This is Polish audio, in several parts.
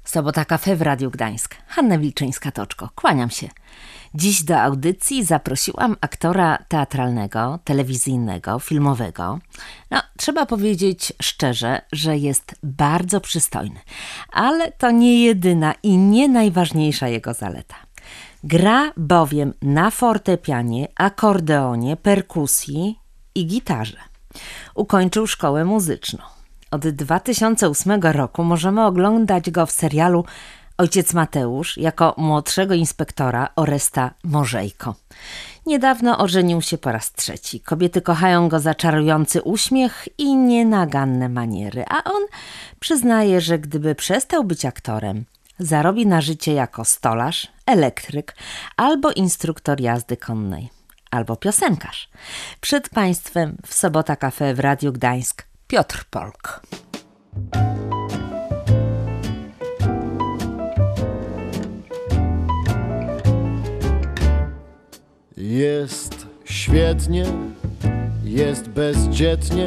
Sobota Cafe w Radiu Gdańsk. Hanna Wilczyńska-Toczko. Kłaniam się. Dziś do audycji zaprosiłam aktora teatralnego, telewizyjnego, filmowego. Trzeba powiedzieć szczerze, że jest bardzo przystojny. Ale to nie jedyna i nie najważniejsza jego zaleta. Gra bowiem na fortepianie, akordeonie, perkusji i gitarze. Ukończył szkołę muzyczną. Od 2008 roku możemy oglądać go w serialu Ojciec Mateusz jako młodszego inspektora Oresta Morzejko. Niedawno ożenił się po raz 3. Kobiety kochają go za czarujący uśmiech i nienaganne maniery, a on przyznaje, że gdyby przestał być aktorem, zarobi na życie jako stolarz, elektryk albo instruktor jazdy konnej, albo piosenkarz. Przed Państwem w Sobota Cafe w Radiu Gdańsk Piotr Polk. Jest świetnie, jest bezdzietnie,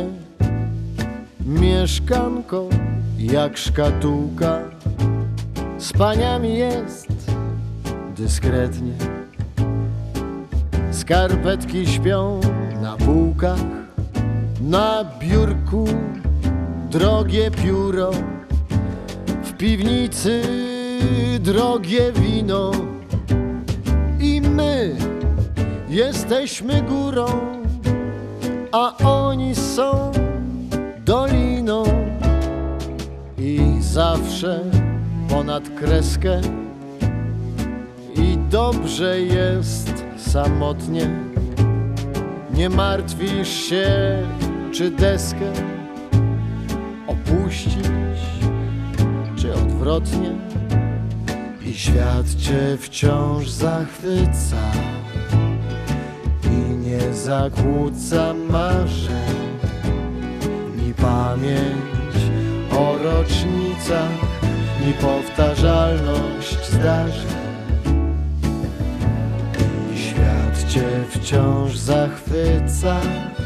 mieszkanko jak szkatułka, z paniami jest dyskretnie. Skarpetki śpią na półkach, na biurku drogie pióro, w piwnicy drogie wino i my jesteśmy górą, a oni są doliną. I zawsze ponad kreskę i dobrze jest samotnie. Nie martwisz się, czy deskę opuścić, czy odwrotnie. I świat cię wciąż zachwyca i nie zakłóca marzeń, ni pamięć o rocznicach, ni powtarzalność zdarzeń. I świat cię wciąż zachwyca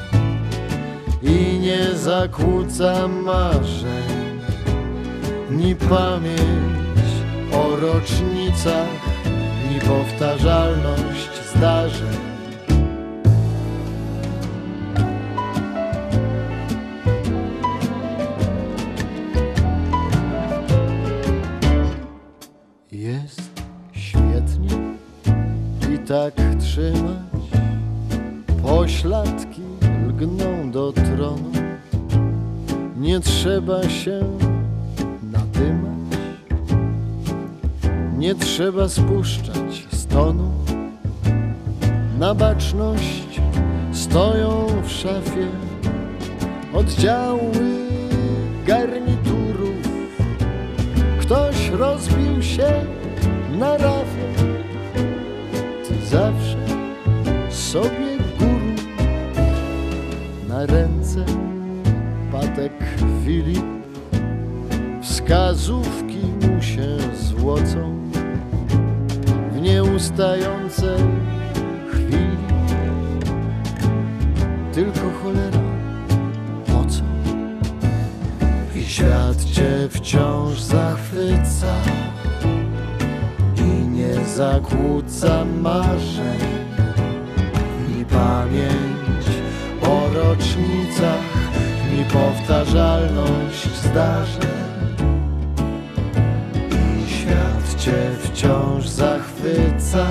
i nie zakłóca marzeń, ni pamięć o rocznicach, ni powtarzalność zdarzeń. Jest świetnie i tak trzymać, pośladki lgną do tronu, nie trzeba się nadymać, nie trzeba spuszczać z tonu. Na baczność stoją w szafie oddziały garniturów. Ktoś rozbił się na rafie, ty zawsze sobie guru. Na ręce Patek Filip, wskazówki mu się złocą w nieustającej chwili. Tylko cholera, po co? I świat cię wciąż zachwyca i nie zakłóca marzeń, ni pamięć o rocznicach, ni powtarzalność zdarzeń. I świat cię wciąż zachwyca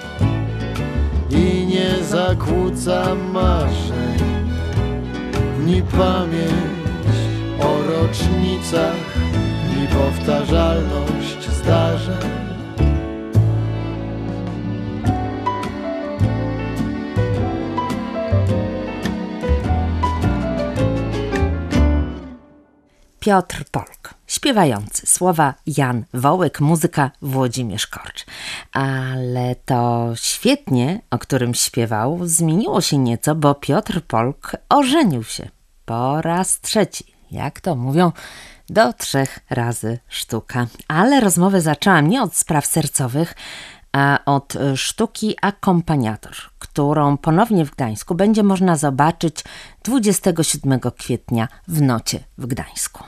i nie zakłóca marzeń, ni pamięć o rocznicach, ni powtarzalność zdarzeń. Piotr Polk, śpiewający, słowa Jan Wołek, muzyka Włodzimierz Korcz. Ale to świetnie, o którym śpiewał, zmieniło się nieco, bo Piotr Polk ożenił się po raz 3. Jak to mówią, do 3 razy sztuka. Ale rozmowę zaczęłam nie od spraw sercowych, a od sztuki Akompaniator, którą ponownie w Gdańsku będzie można zobaczyć 27 kwietnia w Nocie w Gdańsku.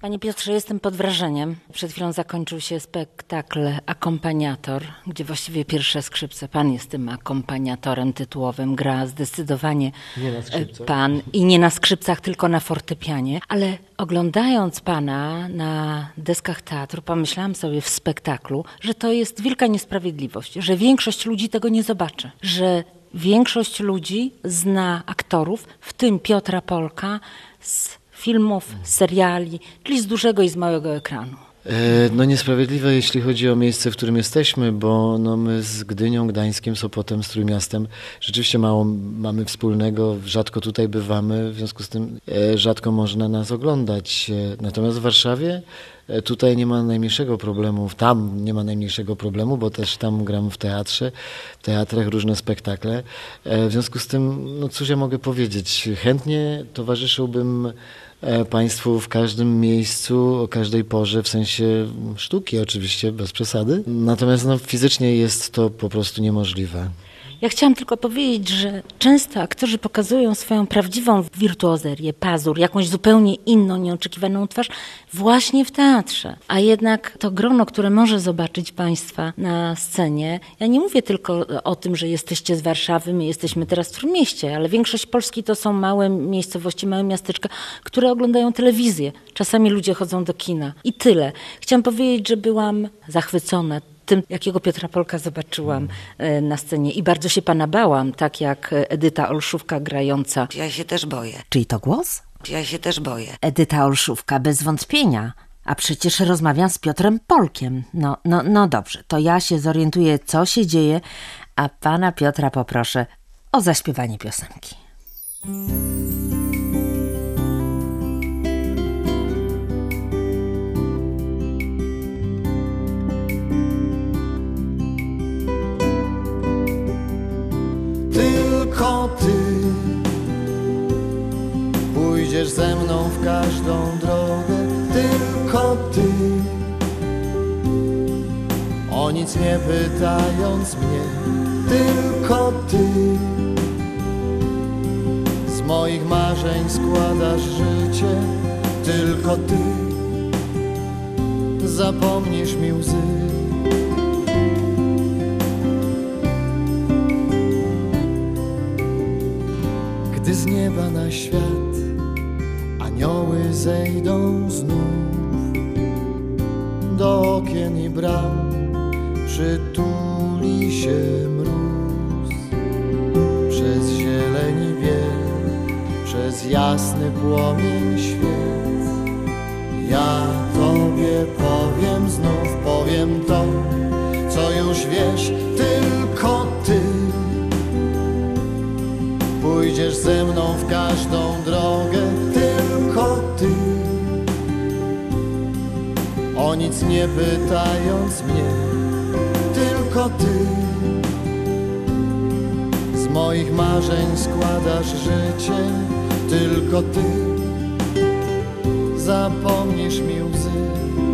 Panie Piotrze, jestem pod wrażeniem. Przed chwilą zakończył się spektakl Akompaniator, gdzie właściwie pierwsze skrzypce. Pan jest tym akompaniatorem tytułowym. Gra zdecydowanie Nie na skrzypcach. pan i nie na skrzypcach, tylko na fortepianie. Ale oglądając pana na deskach teatru, pomyślałam sobie w spektaklu, że to jest wielka niesprawiedliwość, że większość ludzi tego nie zobaczy, że większość ludzi zna aktorów, w tym Piotra Polka, z filmów, seriali, czyli z dużego i z małego ekranu. No niesprawiedliwe, jeśli chodzi o miejsce, w którym jesteśmy, bo no my z Gdynią, Gdańskiem, Sopotem, z Trójmiastem rzeczywiście mało mamy wspólnego, rzadko tutaj bywamy, w związku z tym rzadko można nas oglądać. Natomiast w Warszawie tutaj nie ma najmniejszego problemu, tam nie ma najmniejszego problemu, bo też tam gram w teatrze, w teatrach różne spektakle. W związku z tym, no cóż ja mogę powiedzieć, chętnie towarzyszyłbym Państwu w każdym miejscu, o każdej porze, w sensie sztuki oczywiście, bez przesady. Natomiast no, fizycznie jest to po prostu niemożliwe. Ja chciałam tylko powiedzieć, że często aktorzy pokazują swoją prawdziwą wirtuozerię, pazur, jakąś zupełnie inną, nieoczekiwaną twarz właśnie w teatrze. A jednak to grono, które może zobaczyć Państwa na scenie, ja nie mówię tylko o tym, że jesteście z Warszawy, my jesteśmy teraz w Trójmieście, ale większość Polski to są małe miejscowości, małe miasteczka, które oglądają telewizję. Czasami ludzie chodzą do kina i tyle. Chciałam powiedzieć, że byłam zachwycona tym, jakiego Piotra Polka zobaczyłam na scenie i bardzo się pana bałam, tak jak Edyta Olszówka grająca. Ja się też boję. Czyj to głos? Ja się też boję. Edyta Olszówka, bez wątpienia. A przecież rozmawiam z Piotrem Polkiem. No dobrze, to ja się zorientuję, co się dzieje, a pana Piotra poproszę o zaśpiewanie piosenki. Tylko ty pójdziesz ze mną w każdą drogę, tylko ty, o nic nie pytając mnie, tylko ty, z moich marzeń składasz życie, tylko ty, zapomnisz mi łzy. Gdy z nieba na świat anioły zejdą znów, do okien i bram przytuli się mróz. Przez zieleń i biel, przez jasny płomień świec, ja Tobie powiem znów, powiem to, co już wiesz, tylko Ty pójdziesz ze mną w każdą drogę, tylko ty, o nic nie pytając mnie, tylko ty, z moich marzeń składasz życie, tylko ty, zapomnisz mi łzy.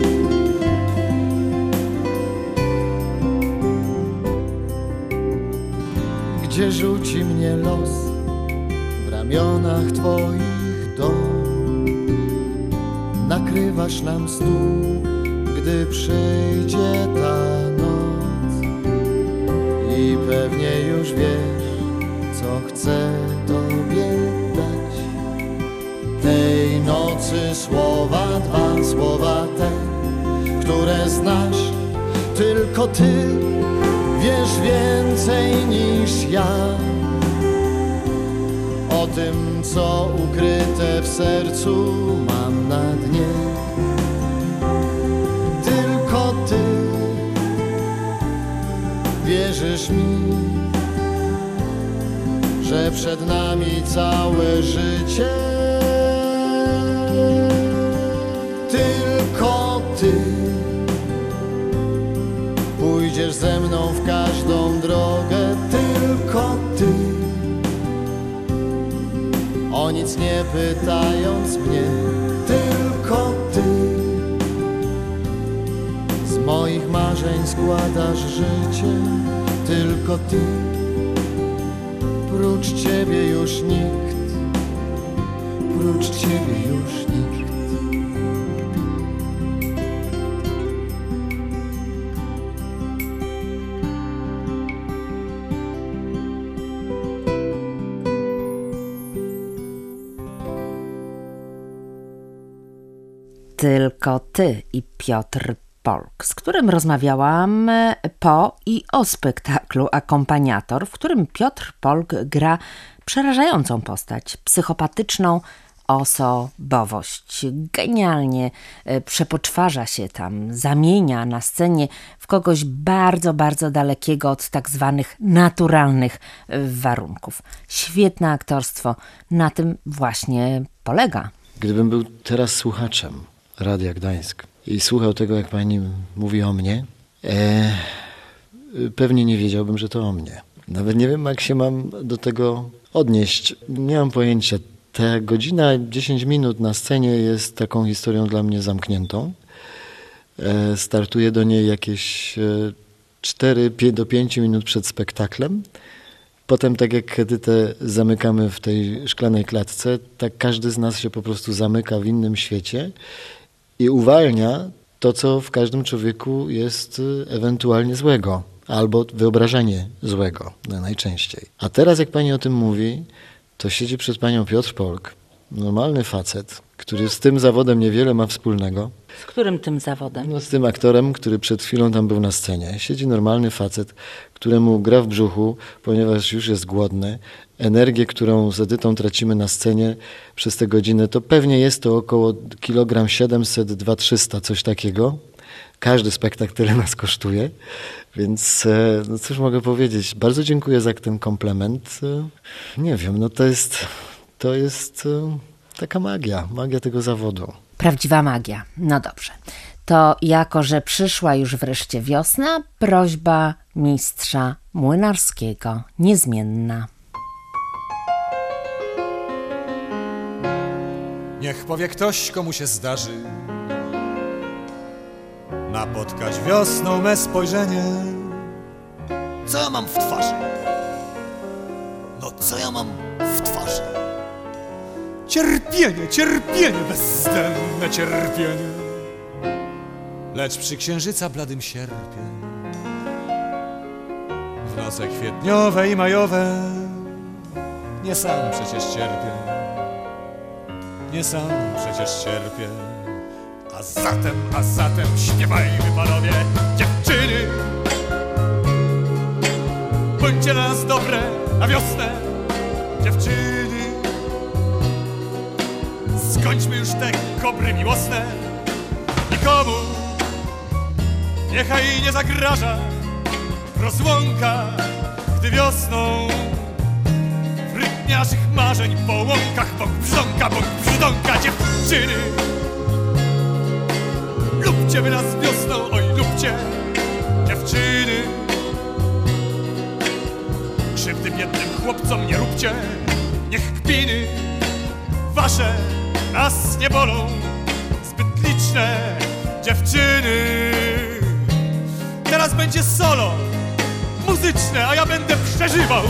Gdzie rzuci mnie los, w ramionach twoich dom, nakrywasz nam stół, gdy przyjdzie ta noc i pewnie już wiesz, co chcę tobie dać. Tej nocy słowa dwa, słowa te, które znasz, tylko ty wiesz więcej niż ja o tym, co ukryte w sercu mam na dnie. Tylko ty wierzysz mi, że przed nami całe życie. Tylko ty pójdziesz ze mną w każdą drogę, tylko ty, o nic nie pytając mnie, tylko ty, z moich marzeń składasz życie, tylko ty, prócz ciebie już nikt, prócz ciebie już nikt. Tylko ty i Piotr Polk, z którym rozmawiałam po i o spektaklu Akompaniator, w którym Piotr Polk gra przerażającą postać, psychopatyczną osobowość. Genialnie przepoczwarza się tam, zamienia na scenie w kogoś bardzo, bardzo dalekiego od tak zwanych naturalnych warunków. Świetne aktorstwo na tym właśnie polega. Gdybym był teraz słuchaczem Radia Gdańsk i słuchał tego, jak pani mówi o mnie, pewnie nie wiedziałbym, że to o mnie. Nawet nie wiem, jak się mam do tego odnieść. Nie mam pojęcia. Ta godzina, 10 minut na scenie jest taką historią dla mnie zamkniętą. Startuję do niej jakieś 4 do 5 minut przed spektaklem. Potem, tak jak Edytę zamykamy w tej szklanej klatce, tak każdy z nas się po prostu zamyka w innym świecie i uwalnia to, co w każdym człowieku jest ewentualnie złego, albo wyobrażenie złego najczęściej. A teraz, jak pani o tym mówi, to siedzi przed panią Piotr Polk, normalny facet, który z tym zawodem niewiele ma wspólnego. Z którym tym zawodem? No, z tym aktorem, który przed chwilą tam był na scenie. Siedzi normalny facet, któremu gra w brzuchu, ponieważ już jest głodny. Energię, którą z Edytą tracimy na scenie przez tę godzinę, to pewnie jest to około 700 kg, 200-300, coś takiego. Każdy spektakl tyle nas kosztuje, więc no cóż mogę powiedzieć. Bardzo dziękuję za ten komplement. Nie wiem, no to jest taka magia tego zawodu. Prawdziwa magia. No dobrze. To jako, że przyszła już wreszcie wiosna, prośba mistrza Młynarskiego niezmienna. Niech powie ktoś, komu się zdarzy napotkać wiosną me spojrzenie. Co ja mam w twarzy? No co ja mam w twarzy? Cierpienie, cierpienie, bezdenne cierpienie. Lecz przy księżyca bladym sierpień, w noce kwietniowe i majowe, nie sam przecież cierpię, nie sam przecież cierpię. A zatem śpiewajmy, panowie, dziewczyny. Bądźcie dla nas dobre na wiosnę, dziewczyny. Skończmy już te kobry miłosne. Nikomu niechaj nie zagraża rozłąka, gdy wiosną w rytm naszych marzeń po łąkach bąk brzdąka, dziewczyny. Lubcie wy nas wiosną, oj lubcie, dziewczyny. Krzywdy biednym chłopcom nie róbcie, niech kpiny wasze nas nie bolą, zbyt liczne dziewczyny. Teraz będzie solo muzyczne, a ja będę przeżywał.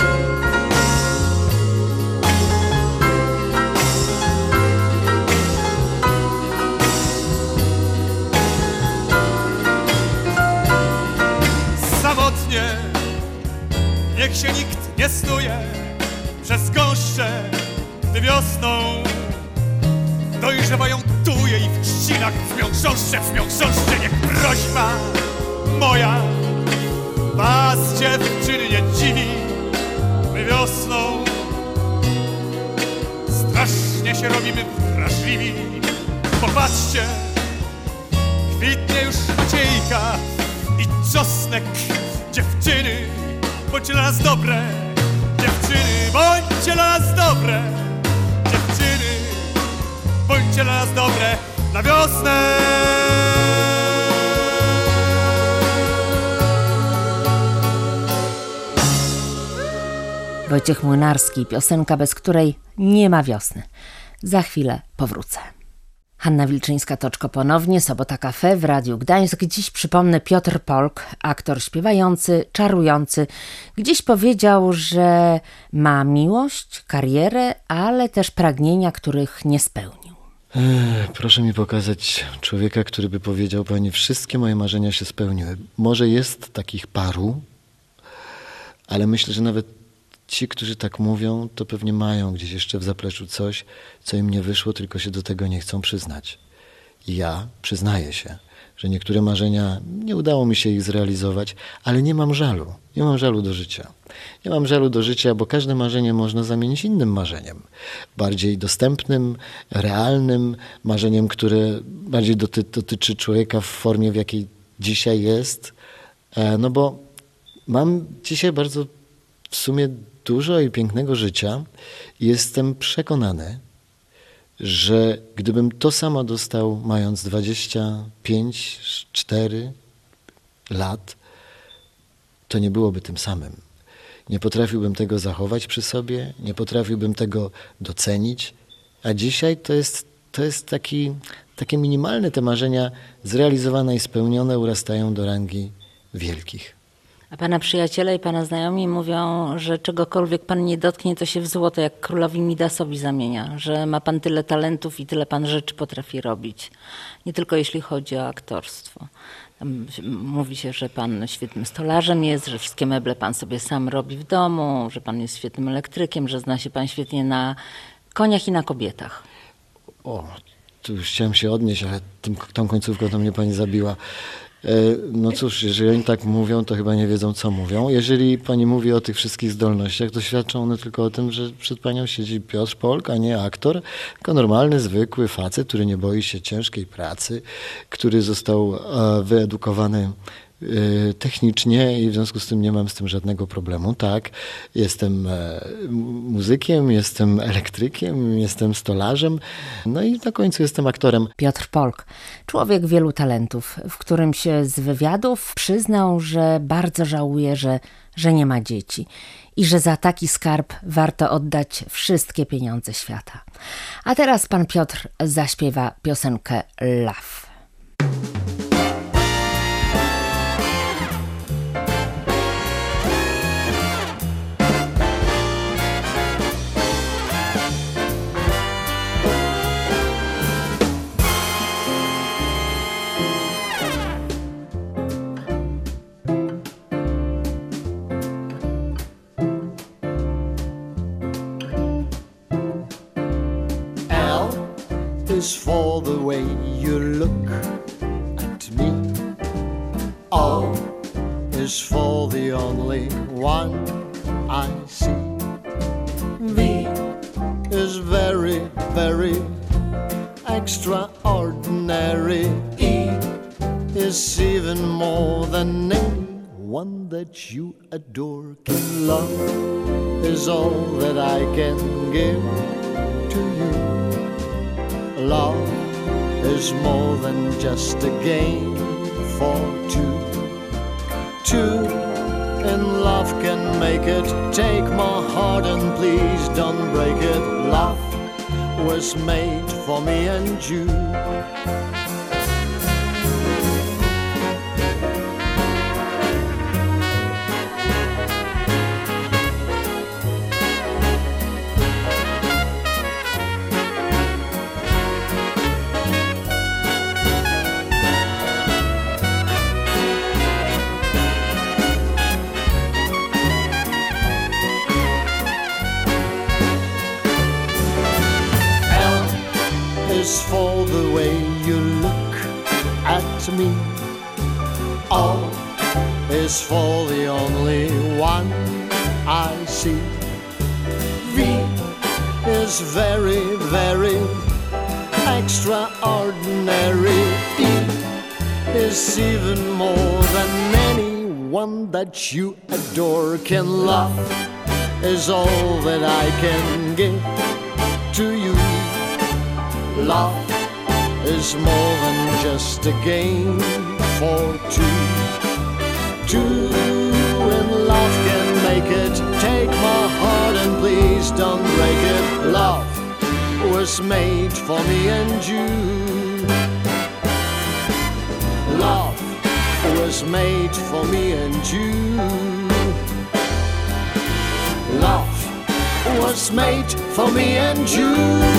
Samotnie niech się nikt nie snuje przez gąszcze, gdy wiosną dojrzewają tuje i w trzcinach brzmią chrząszcze. Niech prośba moja was, dziewczyny, nie dziwi. My wiosną strasznie się robimy wrażliwi. Popatrzcie, kwitnie już maciejka i czosnek, dziewczyny. Bądźcie dla nas dobre, dziewczyny, bądźcie dla nas dobre, dziewczyny. Bądźcie dla nas dobre na wiosnę. Wojciech Młynarski, piosenka, bez której nie ma wiosny. Za chwilę powrócę. Hanna Wilczyńska-Toczko ponownie, Sobota Cafe w Radiu Gdańsk. Dziś przypomnę Piotr Polk, aktor śpiewający, czarujący. Gdzieś powiedział, że ma miłość, karierę, ale też pragnienia, których nie spełnił. Proszę mi pokazać człowieka, który by powiedział: pani, wszystkie moje marzenia się spełniły. Może jest takich paru, ale myślę, że nawet ci, którzy tak mówią, to pewnie mają gdzieś jeszcze w zapleczu coś, co im nie wyszło, tylko się do tego nie chcą przyznać. Ja przyznaję się, że niektóre marzenia nie udało mi się ich zrealizować, ale nie mam żalu. Nie mam żalu do życia. Nie mam żalu do życia, bo każde marzenie można zamienić innym marzeniem. Bardziej dostępnym, realnym marzeniem, które bardziej dotyczy człowieka w formie, w jakiej dzisiaj jest. No bo mam dzisiaj bardzo w sumie dużo i pięknego życia i jestem przekonany, że gdybym to samo dostał mając 25-4 lat, to nie byłoby tym samym. Nie potrafiłbym tego zachować przy sobie, nie potrafiłbym tego docenić, a dzisiaj to jest takie minimalne te marzenia zrealizowane i spełnione urastają do rangi wielkich. A pana przyjaciele i pana znajomi mówią, że czegokolwiek pan nie dotknie, to się w złoto jak królowi Midasowi zamienia, że ma pan tyle talentów i tyle pan rzeczy potrafi robić. Nie tylko jeśli chodzi o aktorstwo. Tam mówi się, że pan świetnym stolarzem jest, że wszystkie meble pan sobie sam robi w domu, że pan jest świetnym elektrykiem, że zna się pan świetnie na koniach i na kobietach. O, tu już chciałem się odnieść, ale tą końcówką to mnie pani zabiła. No cóż, jeżeli oni tak mówią, to chyba nie wiedzą, co mówią. Jeżeli pani mówi o tych wszystkich zdolnościach, to świadczą one tylko o tym, że przed panią siedzi Piotr Polk, a nie aktor, tylko normalny, zwykły facet, który nie boi się ciężkiej pracy, który został wyedukowany technicznie i w związku z tym nie mam z tym żadnego problemu. Tak, jestem muzykiem, jestem elektrykiem, jestem stolarzem, no i na końcu jestem aktorem. Piotr Polk, człowiek wielu talentów, w którym się z wywiadów przyznał, że bardzo żałuje, że nie ma dzieci i że za taki skarb warto oddać wszystkie pieniądze świata. A teraz pan Piotr zaśpiewa piosenkę Love. Is for the way you look at me. O is for the only one I see. V is very, very extraordinary. E is even more than anyone that you adore can love. Is all that I can give to you. Love is more than just a game for two. Two in love can make it. Take my heart and please don't break it. Love was made for me and you. Is for the way you look at me. O is for the only one I see. V is very, very extraordinary. E is even more than anyone that you adore can love. Is all that I can give to you. Love is more than just a game for two. Two in love can make it. Take my heart and please don't break it. Love was made for me and you. Love was made for me and you. Love was made for me and you.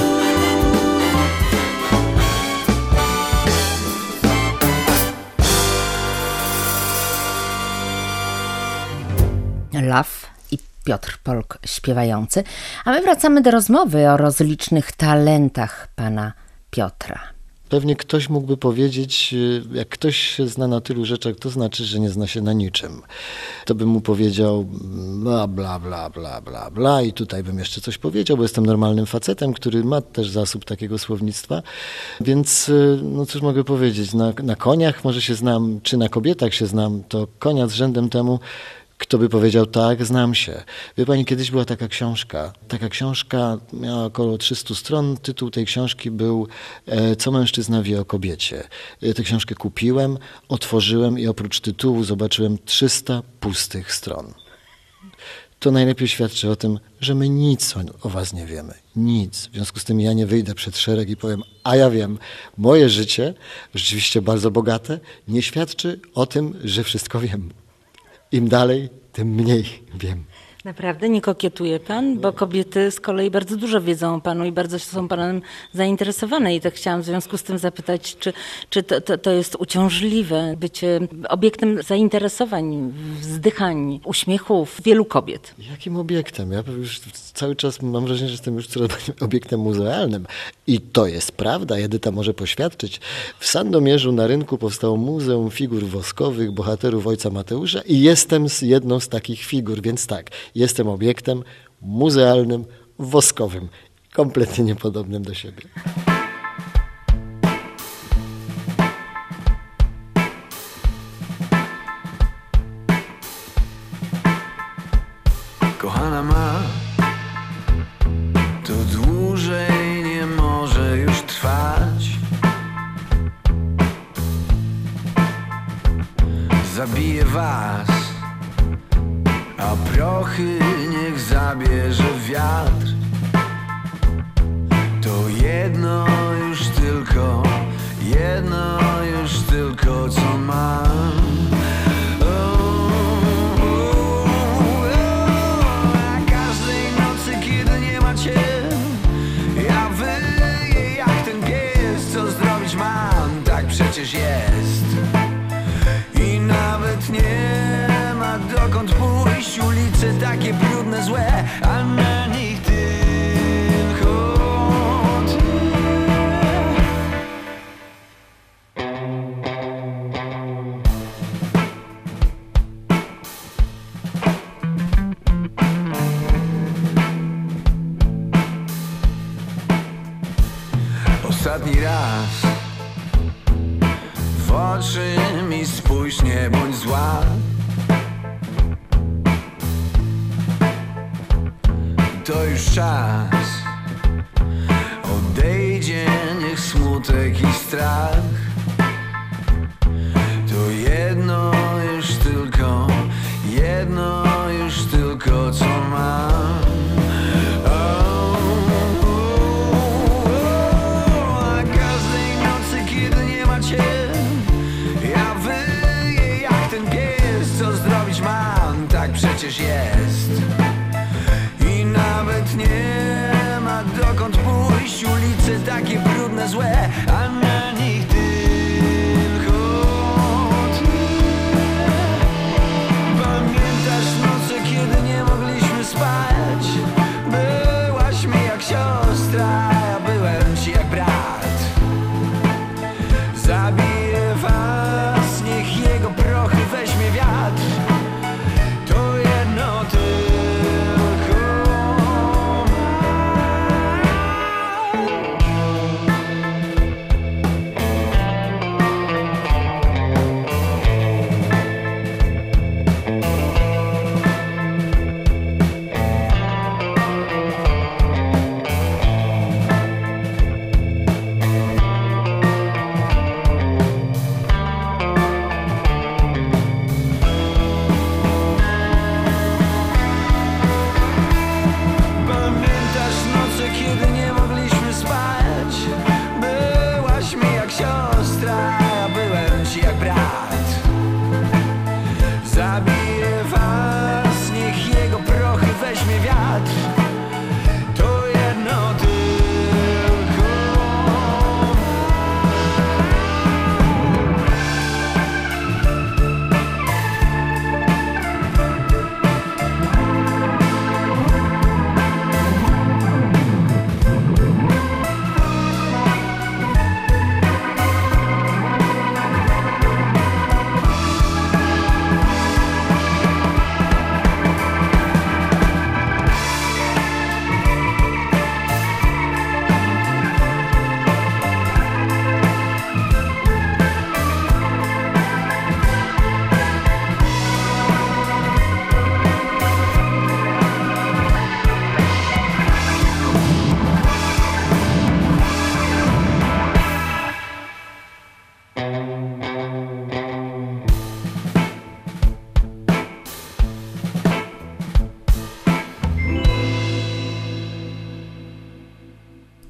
Love i Piotr Polk śpiewający, a my wracamy do rozmowy o rozlicznych talentach pana Piotra. Pewnie ktoś mógłby powiedzieć, jak ktoś się zna na tylu rzeczach, to znaczy, że nie zna się na niczym. To bym mu powiedział bla, bla, bla, bla, bla, bla i tutaj bym jeszcze coś powiedział, bo jestem normalnym facetem, który ma też zasób takiego słownictwa. Więc no cóż mogę powiedzieć, na koniach może się znam, czy na kobietach się znam, to konia z rzędem temu, kto by powiedział, tak, znam się. Wie pani, kiedyś była taka książka. Taka książka miała około 300 stron. Tytuł tej książki był Co mężczyzna wie o kobiecie. Tę książkę kupiłem, otworzyłem i oprócz tytułu zobaczyłem 300 pustych stron. To najlepiej świadczy o tym, że my nic o was nie wiemy. Nic. W związku z tym ja nie wyjdę przed szereg i powiem, a ja wiem, moje życie, rzeczywiście bardzo bogate, nie świadczy o tym, że wszystko wiem. Im dalej, tym mniej wiem. Naprawdę nie kokietuje pan? Bo kobiety z kolei bardzo dużo wiedzą o panu i bardzo są panem zainteresowane. I tak chciałam w związku z tym zapytać, czy to jest uciążliwe bycie obiektem zainteresowań, wzdychań, uśmiechów wielu kobiet? Jakim obiektem? Ja już cały czas mam wrażenie, że jestem już coraz bardziej obiektem muzealnym. I to jest prawda, Edyta może poświadczyć. W Sandomierzu na rynku powstało Muzeum Figur Woskowych Bohaterów Ojca Mateusza i jestem jedną z takich figur, więc tak, jestem obiektem muzealnym, woskowym, kompletnie niepodobnym do siebie. Kochana ma, to dłużej nie może już trwać. Zabije was, a prochy niech zabierze wiatr. To jedno już tylko co mam. A każdej nocy, kiedy nie ma cię, ja wyję jak ten pies. Co zrobić mam, tak przecież jest. I nawet nie ma dokąd pójść, ulice takie brudne, złe, a na nich tylko ty. Ostatni raz w oczy mi spójrz, nie bądź zła. To już czas, odejdzie niech smutek i strach. To jedno już tylko co mam. A każdej nocy, kiedy nie ma cię, ja wyję jak ten pies. Co zrobić mam, tak przecież jest. I nawet nie ma dokąd pójść, ulice takie brudne, złe, a na nich tylko ty. Pamiętasz noce, kiedy nie mogliśmy spać? Byłaś mi jak siostra, ja byłem ci jak brat. Zabiję was, niech jego prochy weźmie wiatr. To jedno tylko mam.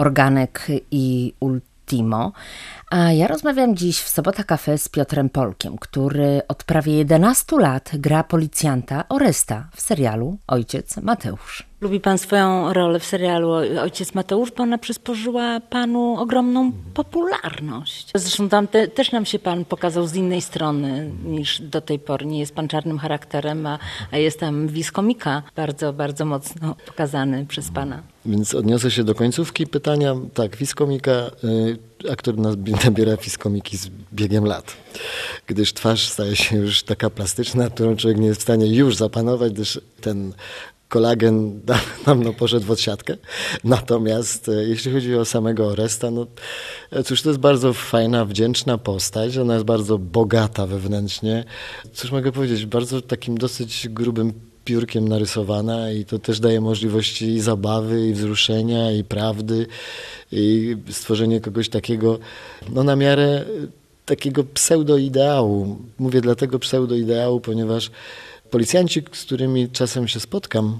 Organek i Ultimo. A ja rozmawiam dziś w Sobota Cafe z Piotrem Polkiem, który od prawie 11 lat gra policjanta Oresta w serialu Ojciec Mateusz. Lubi pan swoją rolę w serialu Ojciec Mateusz, bo ona przysporzyła panu ogromną popularność. Zresztą tam też nam się pan pokazał z innej strony niż do tej pory. Nie jest pan czarnym charakterem, a jest tam vis komika bardzo, bardzo mocno pokazany przez pana. Więc odniosę się do końcówki pytania. Tak, vis komika, aktor nabiera vis komiki z biegiem lat. Gdyż twarz staje się już taka plastyczna, którą człowiek nie jest w stanie już zapanować, gdyż ten kolagen dawno poszedł w odsiadkę. Natomiast jeśli chodzi o samego Oresta, no cóż, to jest bardzo fajna, wdzięczna postać. Ona jest bardzo bogata wewnętrznie. Cóż mogę powiedzieć, bardzo takim dosyć grubym piórkiem narysowana i to też daje możliwości i zabawy, i wzruszenia, i prawdy, i stworzenie kogoś takiego, no na miarę takiego pseudoideału. Mówię dlatego pseudoideału, ponieważ policjanci, z którymi czasem się spotkam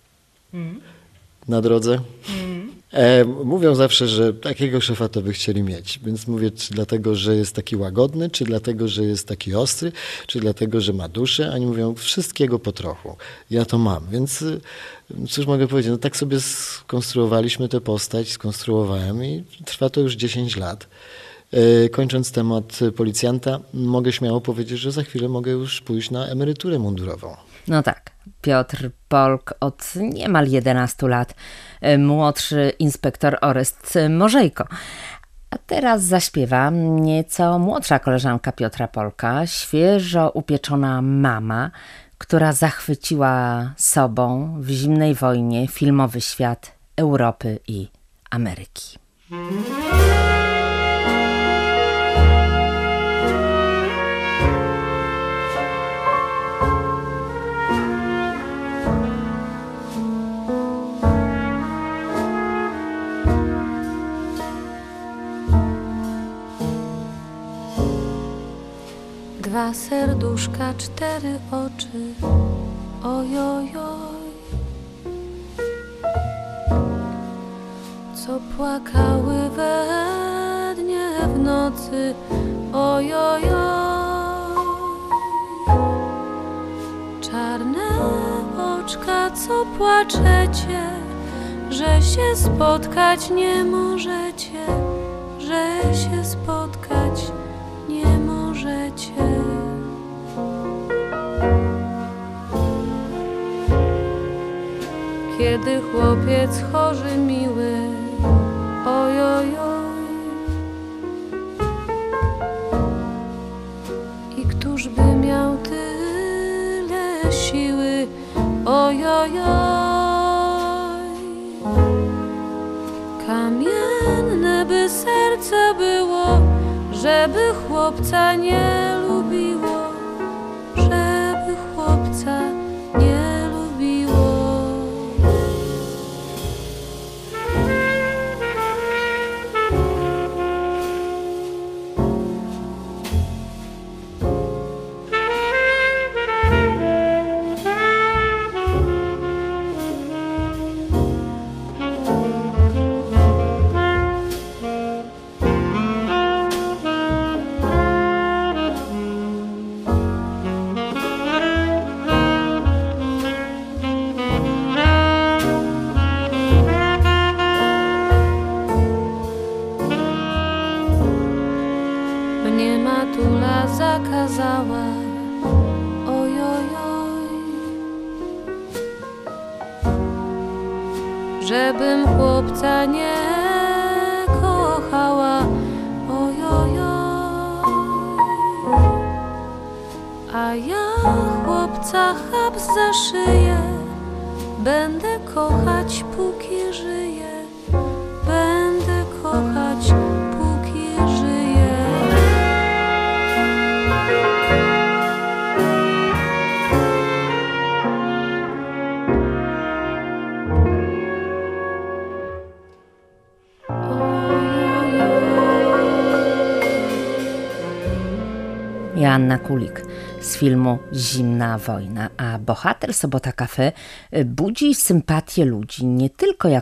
na drodze, mówią zawsze, że takiego szefa to by chcieli mieć. Więc mówię, czy dlatego, że jest taki łagodny, czy dlatego, że jest taki ostry, czy dlatego, że ma duszę. Oni mówią wszystkiego po trochu. Ja to mam. Więc cóż mogę powiedzieć, no tak sobie skonstruowaliśmy tę postać, skonstruowałem i trwa to już 10 lat. Kończąc temat policjanta, mogę śmiało powiedzieć, że za chwilę mogę już pójść na emeryturę mundurową. No tak, Piotr Polk od niemal 11 lat, młodszy inspektor Orest Morzejko. A teraz zaśpiewa nieco młodsza koleżanka Piotra Polka, świeżo upieczona mama, która zachwyciła sobą w zimnej wojnie filmowy świat Europy i Ameryki. Dwa serduszka, 4 oczy, ojojoj, co płakały we dnie w nocy, ojojoj. Czarne oczka, co płaczecie, że się spotkać nie możecie, że się spotkać nie możecie. Kiedy chłopiec chory miły, ojojoj, i któż by miał tyle siły, ojojoj. Kamienne by serce było, żeby chłopca nie lubiło, żeby chłopca nie lubiło. Mnie matula zakazała, ojojoj, żebym chłopca nie kochała, ojojoj. A ja chłopca chap za szyję, będę kochać póki żyję, będę kochać póki żyję. Joanna Kulik z filmu Zimna wojna, a bohater Sobota Cafe budzi sympatię ludzi nie tylko jako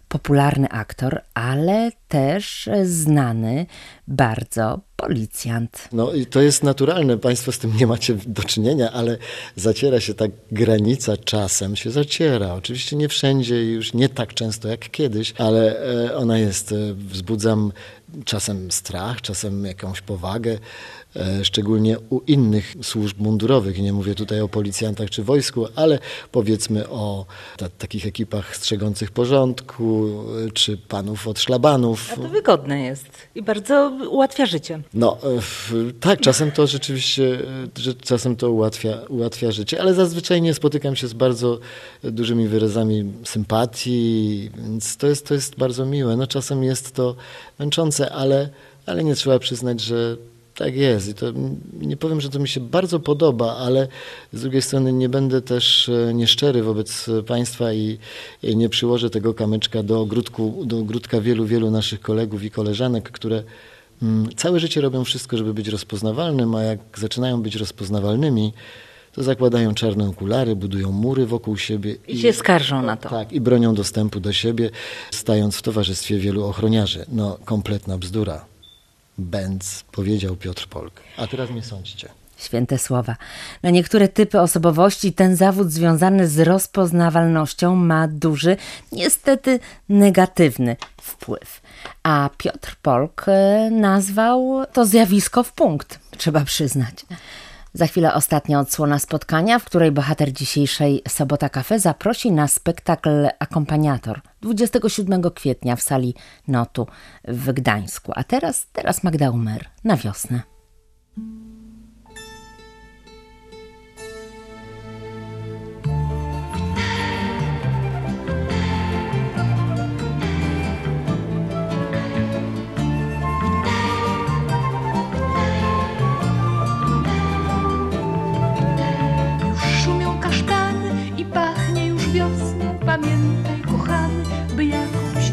popularny aktor, ale też znany bardzo policjant. No i to jest naturalne, państwo z tym nie macie do czynienia, ale zaciera się ta granica czasem, się zaciera. Oczywiście nie wszędzie i już nie tak często jak kiedyś, ale ona jest. Wzbudzam czasem strach, czasem jakąś powagę, szczególnie u innych służb mundurowych. Nie mówię tutaj o policjantach czy wojsku, ale powiedzmy o takich ekipach strzegących porządku, czy panów od szlabanów. A to wygodne jest i bardzo ułatwia życie. No tak, czasem to rzeczywiście, czasem to ułatwia życie, ale zazwyczaj nie spotykam się z bardzo dużymi wyrazami sympatii, więc to jest bardzo miłe. No czasem jest to męczące, ale nie trzeba przyznać, że tak jest. I to nie powiem, że to mi się bardzo podoba, ale z drugiej strony nie będę też nieszczery wobec państwa i nie przyłożę tego kamyczka do ogródka wielu naszych kolegów i koleżanek, które całe życie robią wszystko, żeby być rozpoznawalnym, a jak zaczynają być rozpoznawalnymi, to zakładają czarne okulary, budują mury wokół siebie. I się skarżą na to. Tak, i bronią dostępu do siebie, stając w towarzystwie wielu ochroniarzy. No, kompletna bzdura. Benz, powiedział Piotr Polk. A teraz mnie sądźcie. Święte słowa. Na niektóre typy osobowości ten zawód związany z rozpoznawalnością ma duży, niestety negatywny wpływ. A Piotr Polk nazwał to zjawisko w punkt, trzeba przyznać. Za chwilę ostatnia odsłona spotkania, w której bohater dzisiejszej Sobota Cafe zaprosi na spektakl Akompaniator 27 kwietnia w sali Notu w Gdańsku. A teraz Magda Umer na wiosnę. Pamiętaj, kochany, by jakąś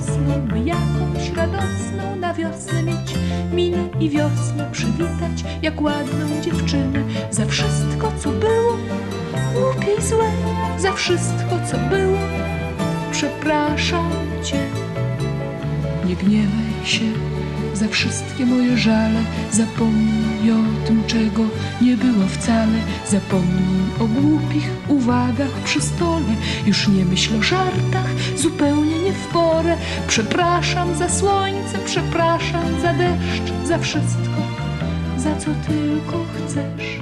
radosną na wiosnę mieć minę i wiosnę przywitać jak ładną dziewczynę. Za wszystko, co było, głupie i złe, za wszystko, co było, przepraszam cię. Nie gniewaj się za wszystkie moje żale, zapomnij o tym, czego nie było wcale, zapomnij o głupich uwagach przy stole, już nie myśl o żartach, zupełnie nie w porę. Przepraszam za słońce, przepraszam za deszcz, za wszystko, za co tylko chcesz.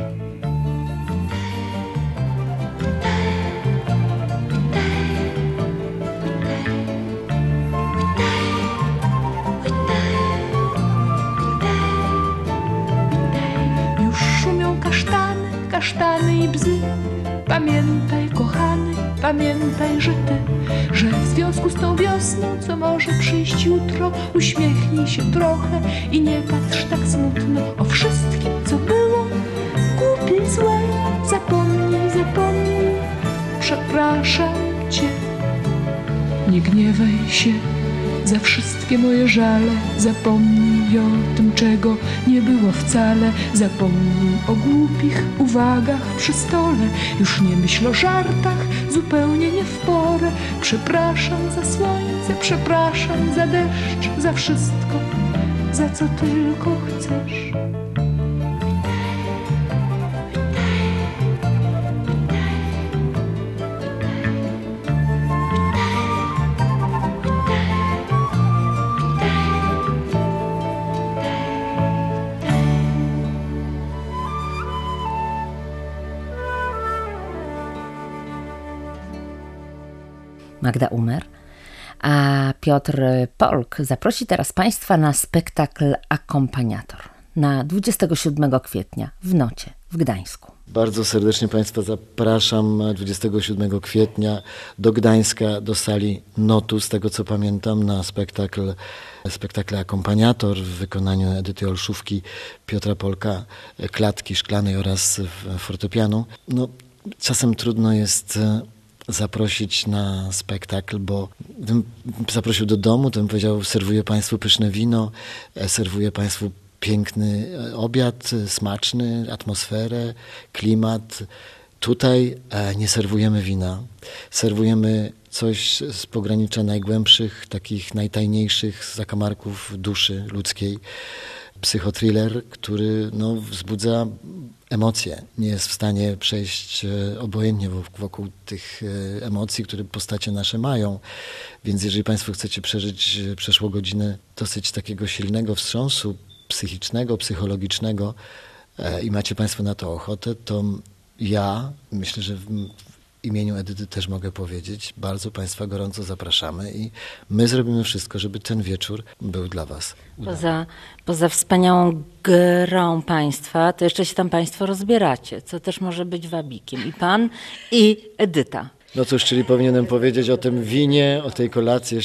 Kasztany i bzy. Pamiętaj, kochany, pamiętaj, że ty, że w związku z tą wiosną, co może przyjść jutro, uśmiechnij się trochę i nie patrz tak smutno. O wszystkim, co było głupie i złe, zapomnij, przepraszam cię. Nie gniewaj się za wszystkie moje żale, zapomnij o tym, czego nie było wcale, zapomnij o głupich uwagach przy stole, już nie myśl o żartach, zupełnie nie w porę. Przepraszam za słońce, przepraszam za deszcz, za wszystko, za co tylko chcesz. Magda Umer, a Piotr Polk zaprosi teraz Państwa na spektakl Akompaniator na 27 kwietnia w Nocie w Gdańsku. Bardzo serdecznie Państwa zapraszam 27 kwietnia do Gdańska, do sali Notu, z tego co pamiętam, na spektakl Akompaniator w wykonaniu Edyty Olszówki, Piotra Polka, klatki szklanej oraz fortepianu. No, czasem trudno jest zaprosić na spektakl, bo gdybym zaprosił do domu, to bym powiedział: serwuję Państwu pyszne wino, serwuję Państwu piękny obiad, smaczny, atmosferę, klimat. Tutaj nie serwujemy wina, serwujemy coś z pogranicza najgłębszych, takich najtajniejszych zakamarków duszy ludzkiej. Psychotriller, który wzbudza emocje. Nie jest w stanie przejść obojętnie wokół tych emocji, które postacie nasze mają. Więc jeżeli Państwo chcecie przeżyć przeszłą godzinę dosyć takiego silnego wstrząsu psychicznego, psychologicznego i macie Państwo na to ochotę, to ja myślę, że w imieniu Edyty też mogę powiedzieć, bardzo Państwa gorąco zapraszamy i my zrobimy wszystko, żeby ten wieczór był dla Was udany. Poza wspaniałą grą Państwa, to jeszcze się tam Państwo rozbieracie, co też może być wabikiem. I Pan, i Edyta. No cóż, czyli powinienem powiedzieć o tym winie, o tej kolacji,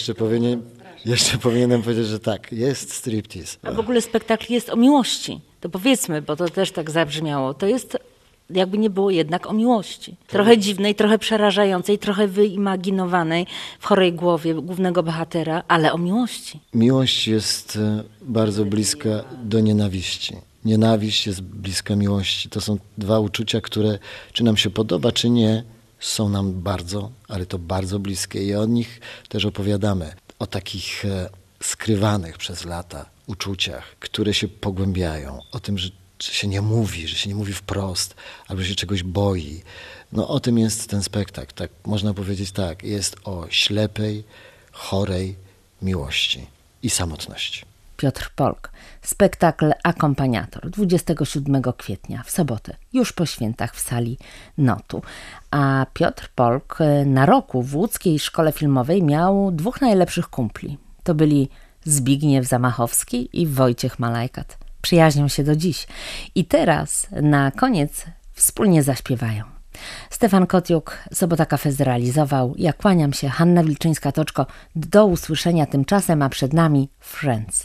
jeszcze powinienem powiedzieć, że tak, jest striptease. A w ogóle spektakl jest o miłości. To powiedzmy, bo to też tak zabrzmiało. To jest jakby nie było jednak o miłości. Trochę dziwnej, trochę przerażającej, trochę wyimaginowanej w chorej głowie głównego bohatera, ale o miłości. Miłość jest bardzo bliska do nienawiści. Nienawiść jest bliska miłości. To są dwa uczucia, które czy nam się podoba, czy nie, są nam bardzo, ale to bardzo bliskie i o nich też opowiadamy. O takich skrywanych przez lata uczuciach, które się pogłębiają. O tym, że się nie mówi wprost, albo się czegoś boi. No o tym jest ten spektakl. Tak, można powiedzieć tak, jest o ślepej, chorej miłości i samotności. Piotr Polk. Spektakl Akompaniator 27 kwietnia w sobotę, już po świętach w sali Notu. A Piotr Polk na roku w łódzkiej szkole filmowej miał dwóch najlepszych kumpli. To byli Zbigniew Zamachowski i Wojciech Malajkat. Przyjaźnią się do dziś. I teraz na koniec wspólnie zaśpiewają. Stefan Kotiuk, Sobota Cafe zrealizował. Ja kłaniam się, Hanna Wilczyńska-Toczko. Do usłyszenia tymczasem, a przed nami Friends.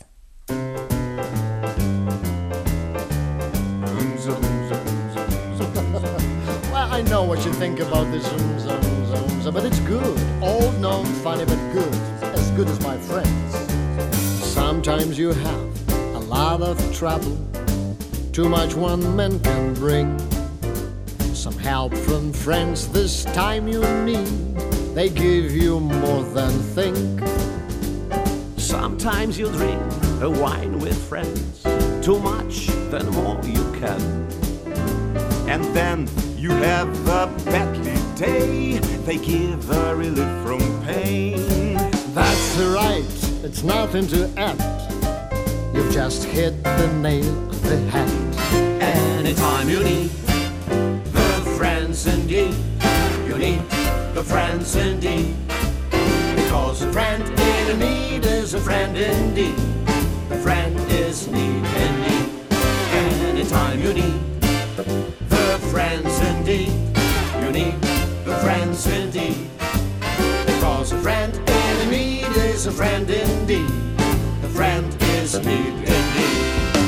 Well, I know what you think about this but it's good. Old, known, funny, but good. As good as my friends. Sometimes you have a lot of trouble. Too much one man can bring. Some help from friends this time you need. They give you more than think. Sometimes you drink a wine with friends. Too much, then more you can. And then you have a badly day. They give a relief from pain. That's right, it's nothing to add. You've just hit the nail on the head. Anytime you need the friends indeed, you need the friends indeed. Because a friend in need is a friend indeed. A friend is need indeed. Anytime you need the friends indeed, you need the friends indeed. Because a friend in need is a friend indeed. A friend is need indeed.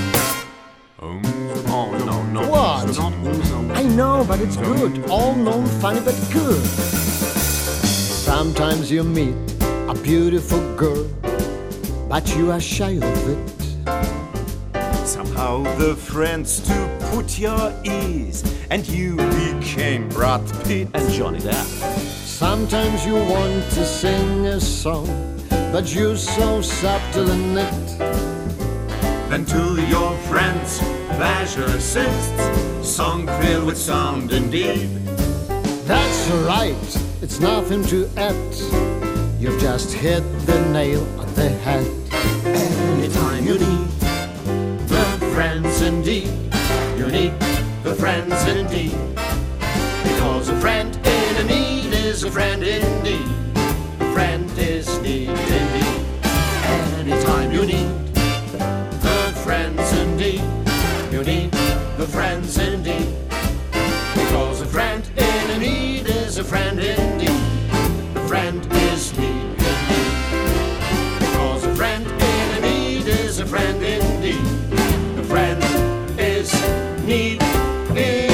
Oh, no. What? I know, but it's good. All known, funny, but good. Sometimes you meet a beautiful girl, but you are shy of it. Somehow the friends to put your ease, and you became Brad Pitt And Johnny Depp. Sometimes you want to sing a song, but you're so subtle in it. Then to your friends pleasure assists, song filled with sound indeed. That's right, it's nothing to add. You've just hit the nail on the head. Anytime you need the friends indeed, you need the friends indeed. Because a friend in a need is a friend indeed. A friend is need indeed. Anytime you need the friends indeed, you need the friends indeed. Because a friend in a need is a friend indeed. A friend is need indeed. Because a friend in a need is a friend indeed. A friend is need indeed.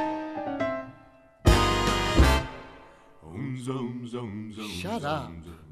Shut up.